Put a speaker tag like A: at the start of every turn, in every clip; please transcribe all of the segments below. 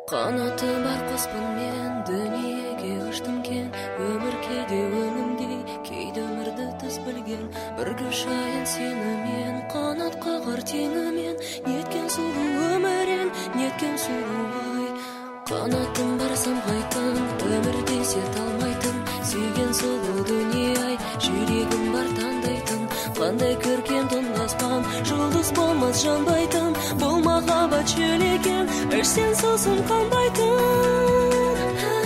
A: Қанаты бар құспын мен, дүниеге ұштым кен. Өмір кейде өнімдей, кейде өмірді түс білген. Бір күшайын сенімен, қанат қағар теңімен. Неткен сұлу өмірен, неткен сұлу ай. Қанатым бар самғайтын, өмірде сет алмайтын. Сүйген сұлу дүние ай, жүрегім бар таңдайтын. Қандай көркем тұндаспан, жұлдыз болмас жанбайтын. Бұл махаббат шөлеген, ішсен сосын қанбайтын.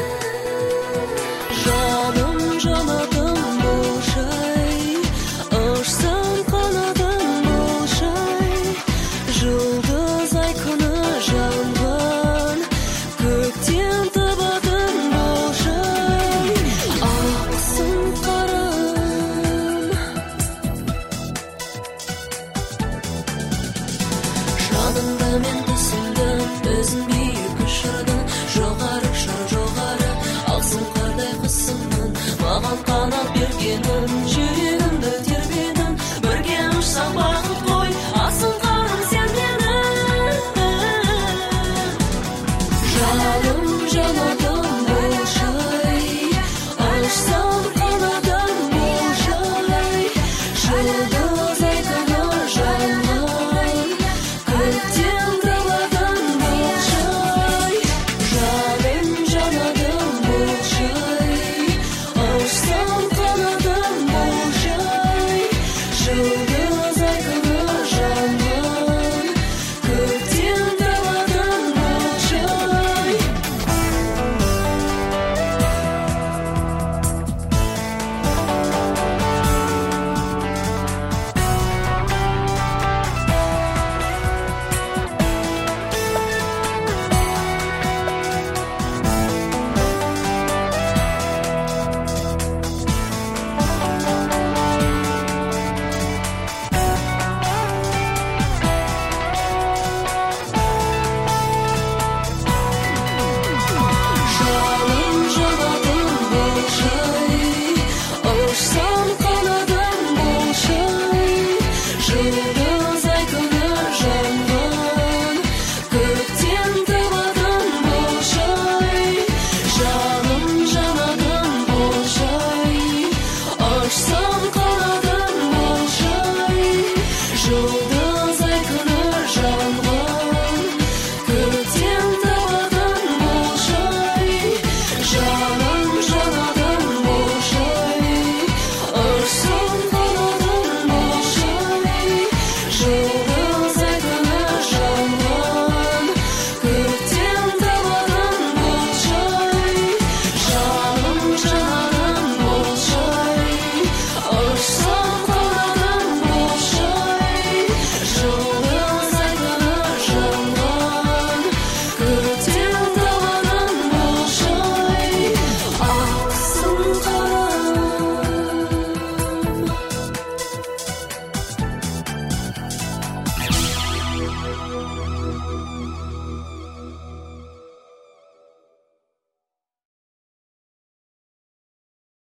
A: Жаным, жанатым болшай, ұшсын қанатым болшай. Жұлдыз ай күні жанған, көктен табатын болшай. Ақсын қарым, жанымда мен түсіндім, өзің биік ұшырдың. Жоғары ұшар жоғары, ақсын қардай қысымның. Маған қанат бергенің, жүрегімді тербедің. Бірге ұшсақ